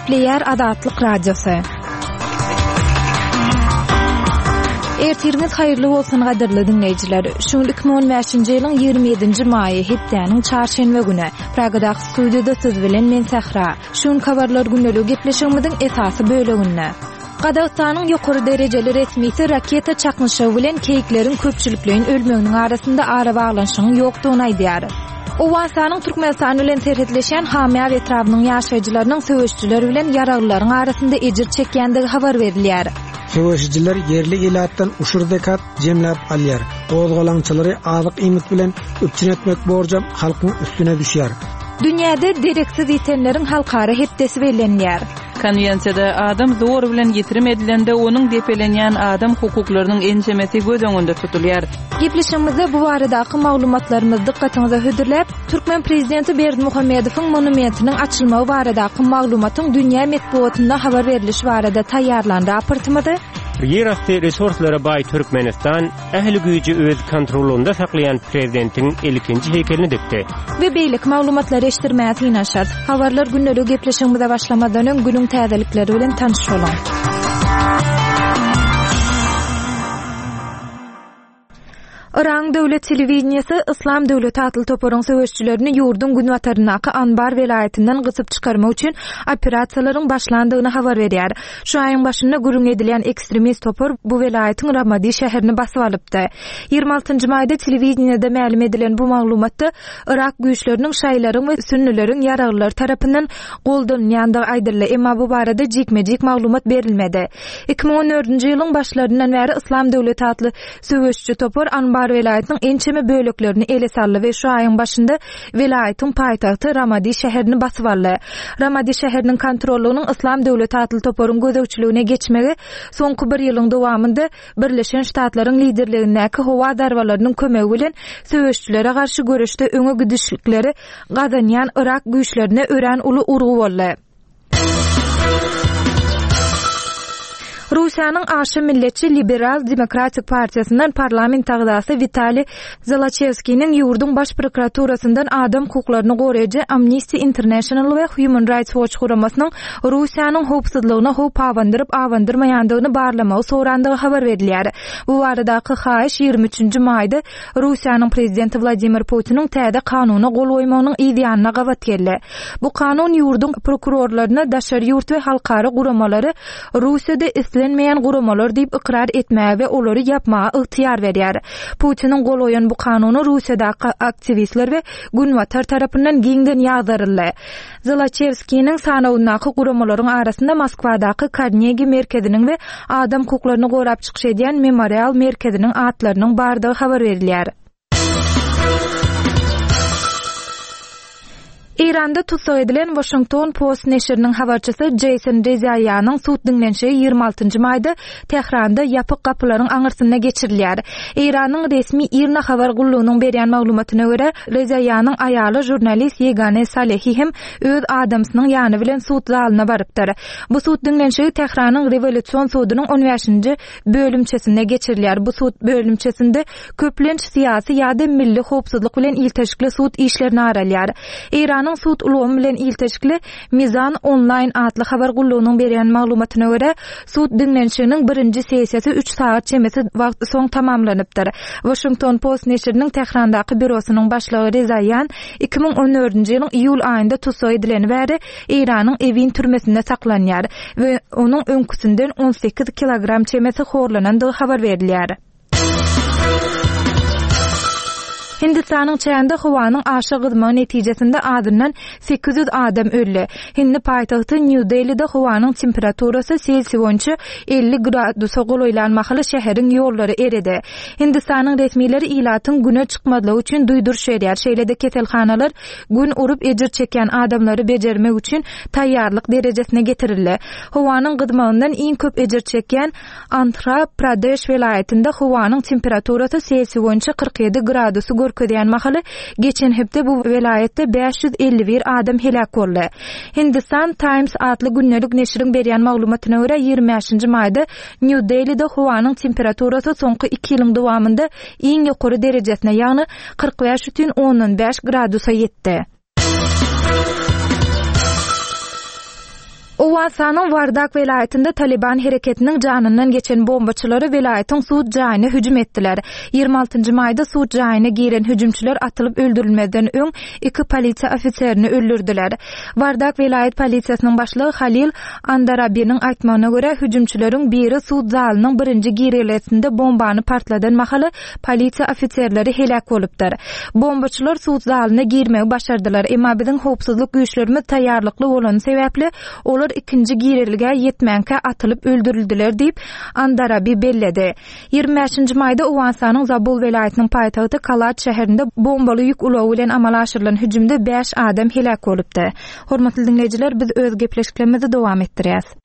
Nükleer Adatlyk Radiosu. Ertiriniz hayırlı bolsun gaderli dinleyijiler. Şu 2015-nji ýylyň 27-nji maýy hepdeniň çarşembe güni Pragada studioda siz bilen men Sahra. Şun habarlar günlük gepleşigimiziň esasy böleginde. Qazaqstanyň ýokary derejeli resmisi raketa çaknyşy bilen keýiklerin köpçülikligiň ölmeginiň arasynda ara baglanşygyň ýokdugyny aýdýar. Owasanyň Türkmenistan bilen terhetleşen Hamya we etrawynyň ýaşaýjylarynyň söwüşçüleri bilen ýaraglylaryň arasynda ejir çekýändigi habar berilýär. Söwüşçüler yerli elatdan uşur zekat jemläp alýar. Ozgalaňçylary azyk ýmit bilen öpçün etmek borjam halkyň üstüne düşýär. Dünýäde dereksiz ýetenleriň halkary hepdesi bellenýär. Konwensiyada adam zor bilen ýetirim edilende onuň depelenýän adam hukuklarynyň ençemesi göz öňünde tutulýar. Gepleşigimizde bu baradaky maglumatlarymyzy dikkatiňize hödürläp, Türkmen prezidenti Berdimuhammedowyň monumentiniň açylmagy baradaky maglumatyň dünýä medeniýetinde habar berilişi barada taýýarlan raportymyzy Yerasty resurslara bay Türkmenistan ähli güýji öz kontrolunda saklayan prezidentin ilkinji heykelini dikdi. Ve beylik maglumatlar eşitdirmäge tynaşar. Habarlar günleri gepleşigimize başlamadan öň günüň täzelikleri bilen tanışalım. Iran döwlet telewizionyasy Islam döwleti atly toparyň söwüşçülerini ýurdun Günwatarynaky Anbar welaýatynyň gysyp çykarmak üçin operasiýalaryň başlandygyny habar berýär. Şu aýyň başynda gürüň edilen ekstremist topar bu welaýatyň Ramadi şäherini basyp alypdy. 26-njy maýda telewizionyada ma'lum edilen bu maglumatda Irak güýçleriniň şaýlaryň we sünnileriň ýaraglylar tarapyndan goldanýandygy aýdyrly, emma bu barada jekmejek maglumat berilmedi. 2014-nji ýylyň başlaryndan bäri Islam döwleti atly söwüşçü topar Anbar welaýatynyň ençeme böleklerini ele saldy we şu aýyň başynda welaýatyň paýtagty Ramadi şäherini basyp aldy. Ramadi şäheriniň kontrollygynyň Islam döwleti atly toparyň gözegçiligine geçmegi soňky bir ýylyň dowamında Birleşen Ştatlaryň liderligindäki howa darbalarynyň kömegi bilen söwüşçülere garşy görüşde öňe gidişlikleri gazanýan Irak güýçlerine ören uly urgu boldy. Rusiýanyň aşy milletçi liberal demokratik partiýasynyň parlament agzasy Vitali Zalachevskiň ýurdun baş prokuraturasyndan adam hukuklaryny goraýjy Amnesty International we Human Rights Watch guramasynyň Rusiýanyň howpsuzlygyna howp awandyrmagyndygyny barlamagy sorandygy habar berilýär. Bu baradaky haýyş 23-nji maýda Rusiýanyň prezidenti Vladimir Putiniň täze kanuny gol goýmagynyň ideýanyna gawat geldi. Bu kanun ýurdun prokurorlaryna daşary ýurt we halkary guramalary Rusiýada islenmeyen guramalar diýip ikrar etmäge we olary yapmaga ygtyýar berýär. Putiniň gol goýan bu kanuny Rusiýadaky aktivistler we Günwatar tarapyndan giňden ýagdyryldy. Zalachevskiň sanawynyňky guramalaryň arasynda Moskwadaky Carnegie merkeziniň we adam hukuklaryny gorap çykyş edýän Memorial merkeziniň atlarynyň bardygy habar berilýär. İranda tutsak edilen Washington Post neşriniň habarçysy Jason Rezaianyň suud dinlenşigi 26-njy maýda Tehranda ýapyk gapylaryň aňyrsyna geçirilýär. İranyň resmi IRNA habar gullugynyň berýän maglumatyna görä, Rezaianyň aýaly jurnalist Yegane Salehi hem öz adamsynyň ýany bilen suud zalyna barypdyr. Bu suud dinlenşigi Tehranyň Revolýusiýon suudynyň 15-nji bölümçesinde geçirilýär. Bu suud bölümçesinde köplenç syýasy ýa-da milli howpsuzlyk bilen ilteşikli suud işlerini aralýar. İran suud ulamy bilen ilteşikli Mizan online atly habar gullugynyň berýän maglumatyna görä, suud dinlenşiginiň birinji sessiýasy 3 saat çemesi wagty soň tamamlanypdyr. Washington Post neşriniň Tehrandaky bürosynyň başlygy Rezaian 2014-nji ýylyň iýul aýynda tutsak edilen bäri Iranyň Evin türmesinde saklanýar we onuň öňküsinden 18 kilogram çemesi horlanandygy habar berilýär. Hindistanyň çäğinde howanyň aşy gyzmagy netijesinde adından 800 adam öldi. Hindi paýtagty New Delhi'de howanyň temperaturasy Selsius boýunça 50 gradusa golaýlanmaly şäheriň ýollary eridi. Hindistanyň resmileri ilatyň güne çykmadylygy üçin duýduruş berýär. Şeýlede keselhanalar gün urup ejir çeken adamlary bejermek üçin taýýarlyk derejesine getirildi. Howanyň gyzmagyndan iň köp ejir çeken Andhra Pradesh welaýatynda howanyň temperaturasy Selsius boýunça 47 gradusy görkezýän mahaly geçen hepde bu welaýatda 551 adam helak boldy. Hindistan Times atly günnelik neşriň berýän maglumatyna görä 25-nji maýda New Delhi'de howanyň temperaturasy soňky 2 ýylyň dowamında iň ýokary derejesine, ýagny 45,5 gradusa ýetdi. Owasanyň Wardak welaýatynda Taliban hereketiniň janyndan geçen bombaçylary welaýatyň suud jaýyna hüjüm etdiler. 26-njy maýda suud jaýyna giren hüjümçiler atylyp öldürilmeden öň 2 polisiýa ofitserini öldürdiler. Wardak welaýat polisiýasynyň başlygy Halil Andarabiň aýtmagyna görä hüjümçileriň biri suud zalynyň birinji gireletinde bombany partladan mahaly polisiýa ofitserleri helak bolupdyr. Bombaçylar suud zalyna girmegi başardylar, emma biziň howpsuzlyk güýçlerimiz taýýarlykly bolan sebäpli olar ikinji girelige yetmänkä atylyp öldürildiler diýip Andarabi belledi. 25-nji maýda Owasanyň Zabul welaýatynyň paýtagty Kalat şäherinde bombaly ýük ulagy bilen amal aşyrylan hüjümde 5 adam helak bolupdy. Hormatly dinleýijiler, biz öz gepleşiklerimizi dowam etdirýäs.